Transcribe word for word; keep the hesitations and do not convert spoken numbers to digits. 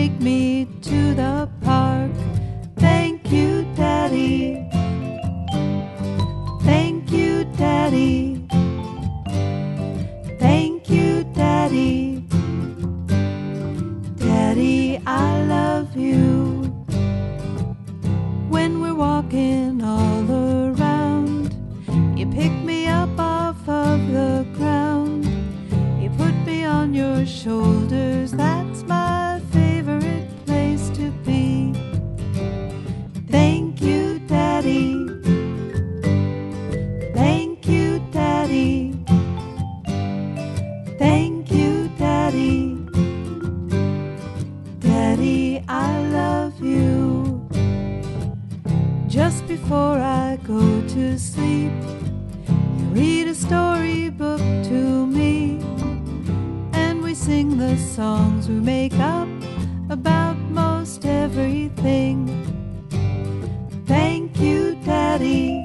take me to the park. Thank you, Daddy. Thank you, Daddy. Thank you, Daddy. Daddy, I love you. When we're walking all around, you pick me up off of the ground. You put me on your shoulders. That's my favorite place to be. Thank you, Daddy. Thank you, Daddy. Thank you, Daddy. Daddy, I love you. Just before I go to sleep, you read a storybook to me, and we sing the songs we make up about most everything. Thank you, Daddy.